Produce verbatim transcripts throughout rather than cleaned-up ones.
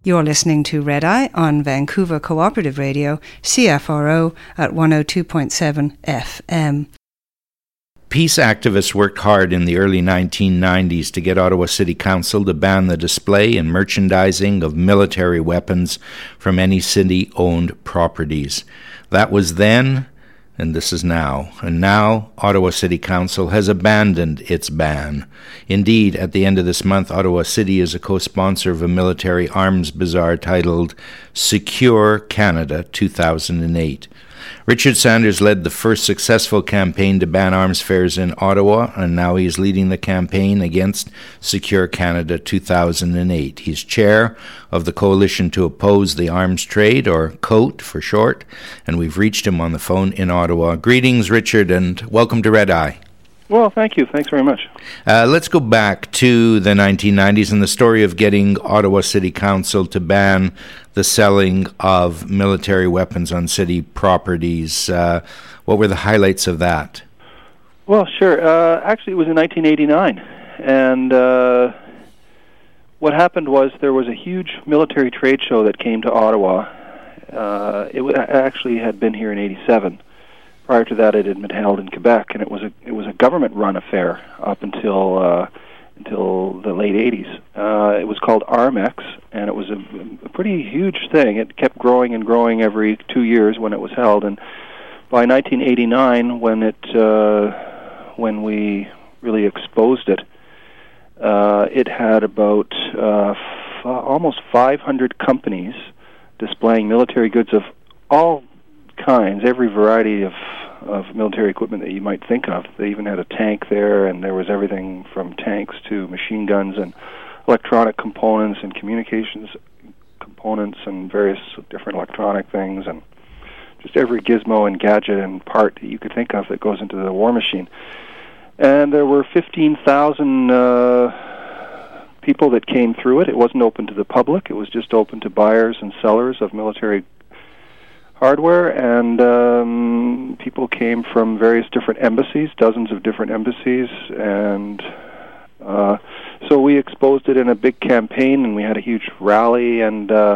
You're listening to Red Eye on Vancouver Cooperative Radio, C F R O at one oh two point seven F M. Peace activists worked hard in the early nineteen nineties to get Ottawa City Council to ban the display and merchandising of military weapons from any city-owned properties. That was then, and this is now. And now, Ottawa City Council has abandoned its ban. Indeed, at the end of this month, Ottawa City is a co-sponsor of a military arms bazaar titled Secure Canada two thousand eight. Richard Sanders led the first successful campaign to ban arms fairs in Ottawa, and now he is leading the campaign against Secure Canada two thousand eight. He's chair of the Coalition to Oppose the Arms Trade, or COAT for short, and we've reached him on the phone in Ottawa. Greetings, Richard, and welcome to Red Eye. Well, thank you. Thanks very much. Uh, let's go back to the nineteen nineties and the story of getting Ottawa City Council to ban the selling of military weapons on city properties. Uh, what were the highlights of that? Well, sure. Uh, actually, it was in nineteen eighty-nine. And uh, what happened was there was a huge military trade show that came to Ottawa. Uh, it w- actually had been here in eighty-seven. Prior to that, it had been held in Quebec, and it was a it was a government-run affair up until uh, until the late eighties. Uh, it was called Armex, and it was a, a pretty huge thing. It kept growing and growing every two years when it was held, and by nineteen eighty-nine, when it uh, when we really exposed it, uh, it had about uh, f- almost five hundred companies displaying military goods of all kinds, every variety of of military equipment that you might think of. They even had a tank there, and there was everything from tanks to machine guns and electronic components and communications components and various different electronic things, and just every gizmo and gadget and part that you could think of that goes into the war machine. And there were fifteen thousand uh, people that came through it. It wasn't open to the public. It was just open to buyers and sellers of military hardware, and um, people came from various different embassies, dozens of different embassies, and uh, so we exposed it in a big campaign, and we had a huge rally, and uh,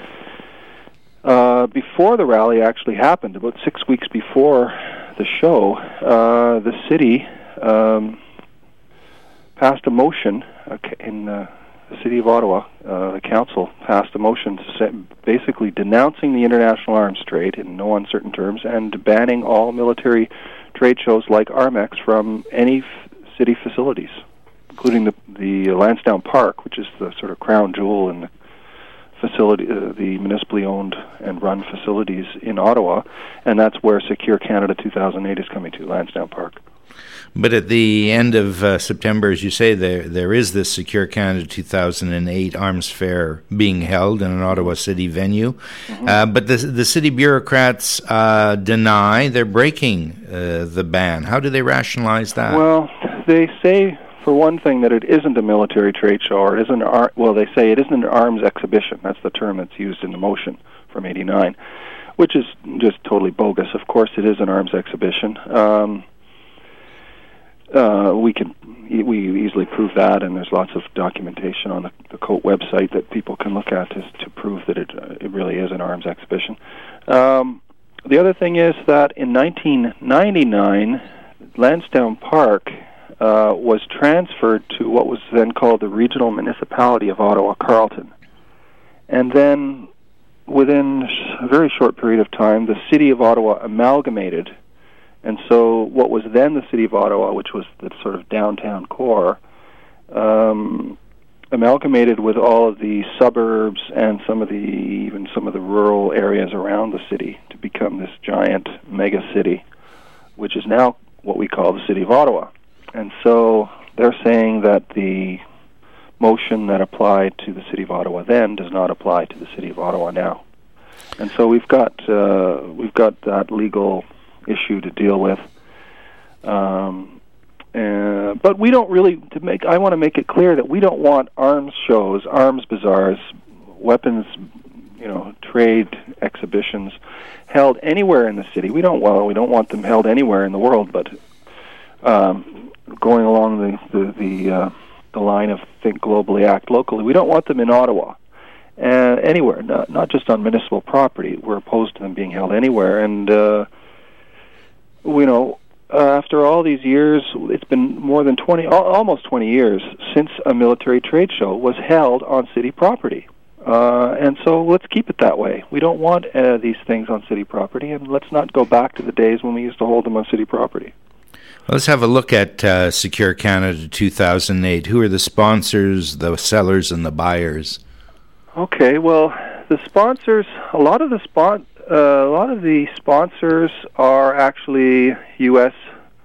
uh, before the rally actually happened, about six weeks before the show, uh, the city um, passed a motion in uh, the City of Ottawa, uh, the council passed a motion to say, basically denouncing the international arms trade in no uncertain terms and banning all military trade shows like Armex from any f- city facilities, including the the Lansdowne Park, which is the sort of crown jewel in the facility, uh, the municipally owned and run facilities in Ottawa, and that's where Secure Canada two thousand eight is coming to, Lansdowne Park. But at the end of uh, September, as you say, there there is this Secure Canada two thousand eight Arms Fair being held in an Ottawa City venue. Mm-hmm. Uh, but the the city bureaucrats uh, deny they're breaking uh, the ban. How do they rationalize that? Well, they say, for one thing, that it isn't a military trade show, or it isn't ar- well, they say it isn't an arms exhibition. That's the term that's used in the motion from eighty-nine, which is just totally bogus. Of course, it is an arms exhibition. Um, Uh, we can e- we easily prove that, and there's lots of documentation on the, the COAT website that people can look at to, to prove that it uh, it really is an arms exhibition. Um, the other thing is that in nineteen ninety-nine, Lansdowne Park uh, was transferred to what was then called the Regional Municipality of Ottawa-Carleton. And then, within a very short period of time, the City of Ottawa amalgamated. And so what was then the City of Ottawa, which was the sort of downtown core, um, amalgamated with all of the suburbs and some of the even some of the rural areas around the city to become this giant mega city, which is now what we call the City of Ottawa. And so they're saying that the motion that applied to the City of Ottawa then does not apply to the City of Ottawa now. And so we've got uh, we've got that legal issue to deal with, um, uh, but we don't really. To make, I want to make it clear that we don't want arms shows, arms bazaars, weapons, you know, trade exhibitions held anywhere in the city. We don't. Well, we don't want them held anywhere in the world. But um, going along the the the, uh, the line of think globally, act locally, we don't want them in Ottawa. uh, anywhere, not, not just on municipal property. We're opposed to them being held anywhere. And, uh, you know, uh, after all these years, it's been more than twenty, al- almost twenty years since a military trade show was held on city property. Uh, and so let's keep it that way. We don't want uh, these things on city property, and let's not go back to the days when we used to hold them on city property. Let's have a look at uh, Secure Canada two thousand eight. Who are the sponsors, the sellers, and the buyers? Okay, well, the sponsors, a lot of the spon- uh, a lot of the sponsors are actually U S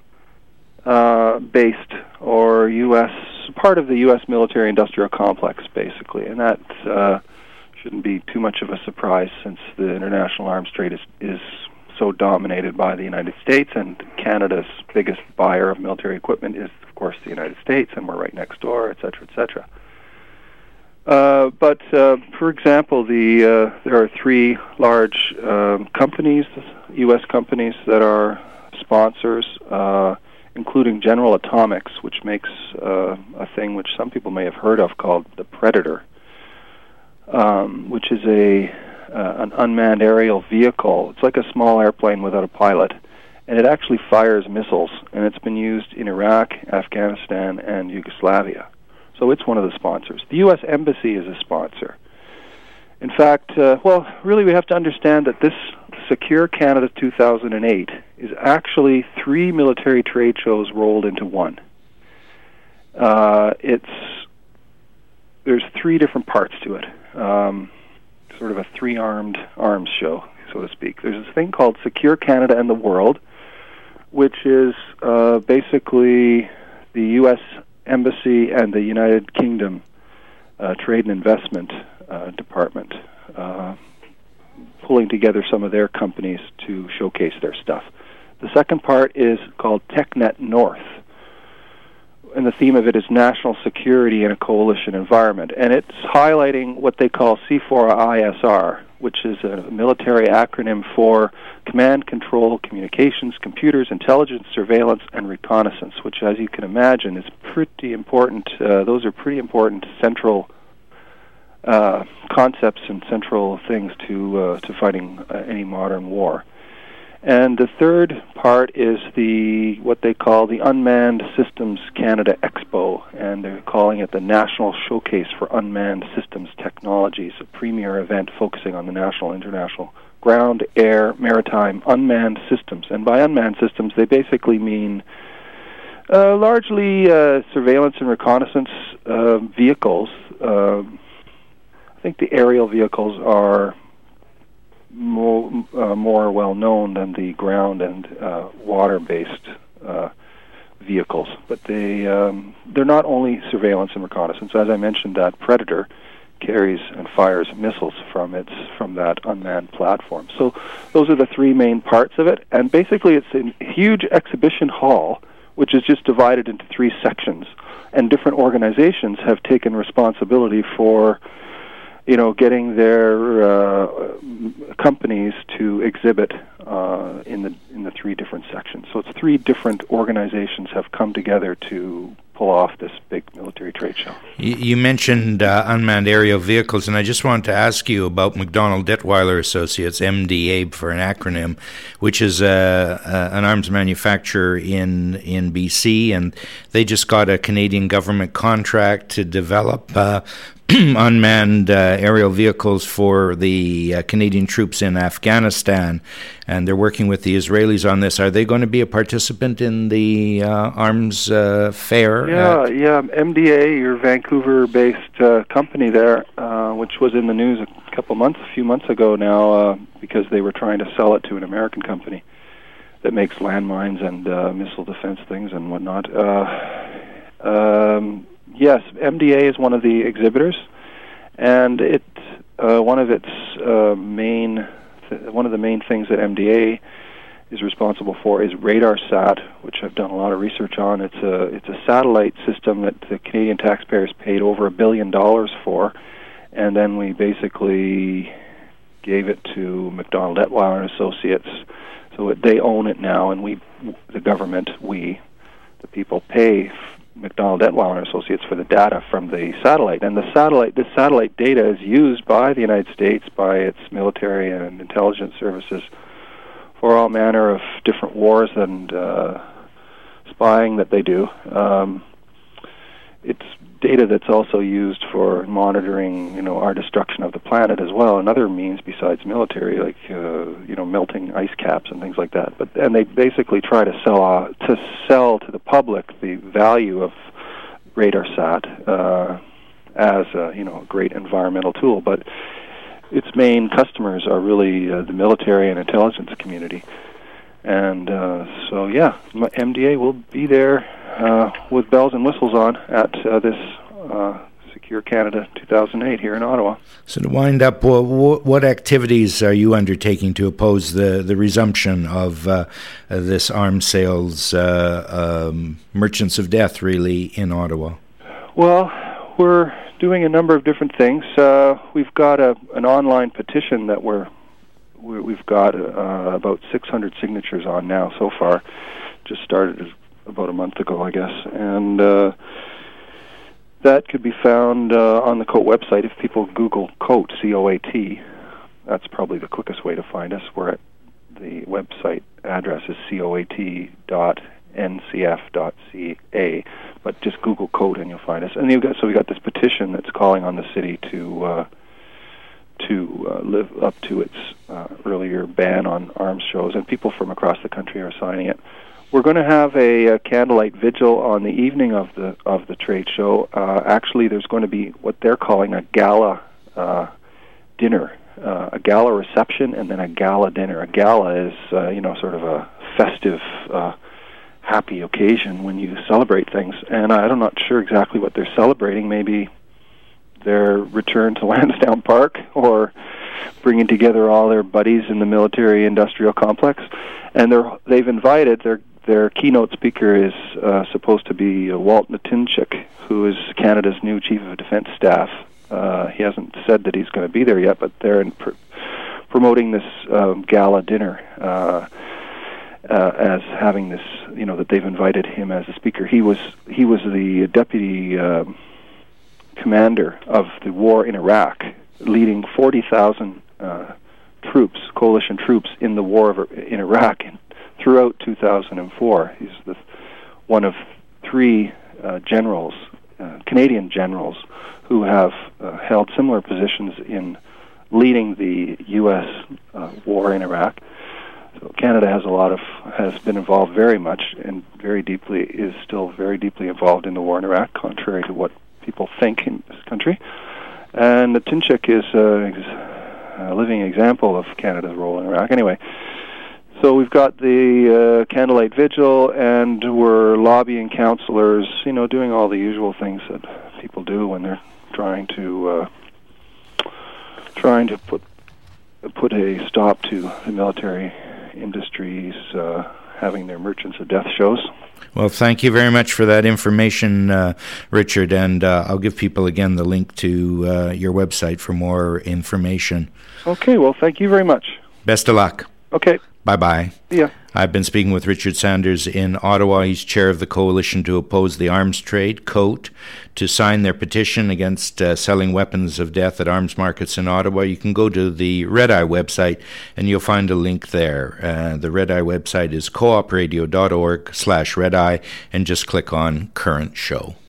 uh, based or U S part of the U S military-industrial complex, basically, and that uh, shouldn't be too much of a surprise since the international arms trade is, is so dominated by the United States, and Canada's biggest buyer of military equipment is, of course, the United States, and we're right next door, et cetera, et cetera. Uh, but, uh, for example, the uh, there are three large um, companies, U S companies, that are sponsors, uh, including General Atomics, which makes uh, a thing which some people may have heard of called the Predator, um, which is a uh, an unmanned aerial vehicle. It's like a small airplane without a pilot, and it actually fires missiles, and it's been used in Iraq, Afghanistan, and Yugoslavia. So it's one of the sponsors. The U S Embassy is a sponsor. In fact, uh, well, really we have to understand that this Secure Canada two thousand eight is actually three military trade shows rolled into one. Uh, it's there's three different parts to it, um, sort of a three-armed arms show, so to speak. There's this thing called Secure Canada and the World, which is uh, basically the U S Embassy and the United Kingdom uh, Trade and Investment uh, Department uh, pulling together some of their companies to showcase their stuff. The second part is called TechNet North, and the theme of it is national security in a coalition environment. And it's highlighting what they call C four I S R, which is a military acronym for Command, Control, Communications, Computers, Intelligence, Surveillance, and Reconnaissance, which, as you can imagine, is pretty important. Uh, those are pretty important central uh, concepts and central things to uh, to fighting uh, any modern war. And the third part is the what they call the Unmanned Systems Canada Expo, and they're calling it the National Showcase for Unmanned Systems Technologies, a premier event focusing on the national, international, ground, air, maritime, unmanned systems. And by unmanned systems, they basically mean uh, largely uh, surveillance and reconnaissance uh, vehicles. Uh, I think the aerial vehicles are more, uh, more well known than the ground and uh, water-based uh, vehicles, but they um, they're not only surveillance and reconnaissance. As I mentioned, that Predator carries and fires missiles from its from that unmanned platform. So those are the three main parts of it, and basically it's a huge exhibition hall which is just divided into three sections, and different organizations have taken responsibility for you know, getting their uh, companies to exhibit uh, in the in the three different sections. So it's three different organizations have come together to pull off this big military trade show. You, you mentioned uh, unmanned aerial vehicles, and I just wanted to ask you about McDonald Detweiler Associates, M D A for an acronym, which is uh, uh, an arms manufacturer in in B C, and they just got a Canadian government contract to develop Uh, unmanned uh, aerial vehicles for the uh, Canadian troops in Afghanistan, and they're working with the Israelis on this. Are they going to be a participant in the uh, arms uh, fair? Yeah, yeah. M D A, your Vancouver-based uh, company there, uh, which was in the news a couple months, a few months ago now, uh, because they were trying to sell it to an American company that makes landmines and uh, missile defense things and whatnot. Uh, um, Yes, M D A is one of the exhibitors, and it uh, one of its uh, main th- one of the main things that M D A is responsible for is RadarSat, which I've done a lot of research on. It's a it's a satellite system that the Canadian taxpayers paid over a billion dollars for, and then we basically gave it to McDonald Detweiler and Associates, so it, they own it now, and we, the government, we. the people pay McDonald Etweiler and Associates for the data from the satellite. And the satellite, this satellite data is used by the United States, by its military and intelligence services for all manner of different wars and uh, spying that they do. Um, it's data that's also used for monitoring, you know, our destruction of the planet as well, and other means besides military, like uh, you know, melting ice caps and things like that. But and they basically try to sell uh, to sell to the public the value of RadarSat uh, as a, you know, a great environmental tool. But its main customers are really uh, the military and intelligence community. And uh, so, yeah, M D A will be there uh, with bells and whistles on at uh, this uh, Secure Canada two thousand eight here in Ottawa. So to wind up, what, what activities are you undertaking to oppose the, the resumption of uh, uh, this arms sales, uh, um, merchants of death, really, in Ottawa? Well, we're doing a number of different things. Uh, we've got a, an online petition that we're We've got uh, about six hundred signatures on now so far. Just started about a month ago, I guess. And uh, that could be found uh, on the COAT website. If people Google COAT, C O A T, that's probably the quickest way to find us. We're at the website address is coat dot n c f dot c a. But just Google COAT and you'll find us. And you've got, so we've got this petition that's calling on the city to... Uh, to uh, live up to its uh, earlier ban on arms shows, and people from across the country are signing it. We're going to have a, a candlelight vigil on the evening of the of the trade show. Uh, actually, there's going to be what they're calling a gala uh, dinner, uh, a gala reception, and then a gala dinner. A gala is, uh, you know, sort of a festive, uh, happy occasion when you celebrate things. And I'm not sure exactly what they're celebrating. Maybe their return to Lansdowne Park, or bringing together all their buddies in the military-industrial complex. And they're, they've invited, their their keynote speaker is uh, supposed to be uh, Walt Natinchuk, who is Canada's new Chief of Defense Staff. Uh, he hasn't said that he's going to be there yet, but they're in pr- promoting this um, gala dinner uh, uh, as having this, you know, that they've invited him as a speaker. He was, he was the deputy... Uh, commander of the war in Iraq, leading forty thousand uh, troops, coalition troops, in the war of, in Iraq and throughout two thousand four. He's the, one of three uh, generals, uh, Canadian generals, who have uh, held similar positions in leading the U S uh, war in Iraq. So Canada has a lot of, has been involved very much and very deeply, is still very deeply involved in the war in Iraq, contrary to what people think in this country. And Natinchuk is a, a living example of Canada's role in Iraq. Anyway, so we've got the uh, candlelight vigil, and we're lobbying councillors, you know, doing all the usual things that people do when they're trying to uh, trying to put put a stop to the military industries uh, having their merchants of death shows. Well, thank you very much for that information, uh, Richard, and uh, I'll give people again the link to uh, your website for more information. Okay, well, thank you very much. Best of luck. Okay. Bye-bye. See ya. I've been speaking with Richard Sanders in Ottawa. He's chair of the Coalition to Oppose the Arms Trade, COAT, to sign their petition against uh, selling weapons of death at arms markets in Ottawa. You can go to the Red Eye website, and you'll find a link there. Uh, the Red Eye website is coopradio dot org slash Red Eye, and just click on Current Show.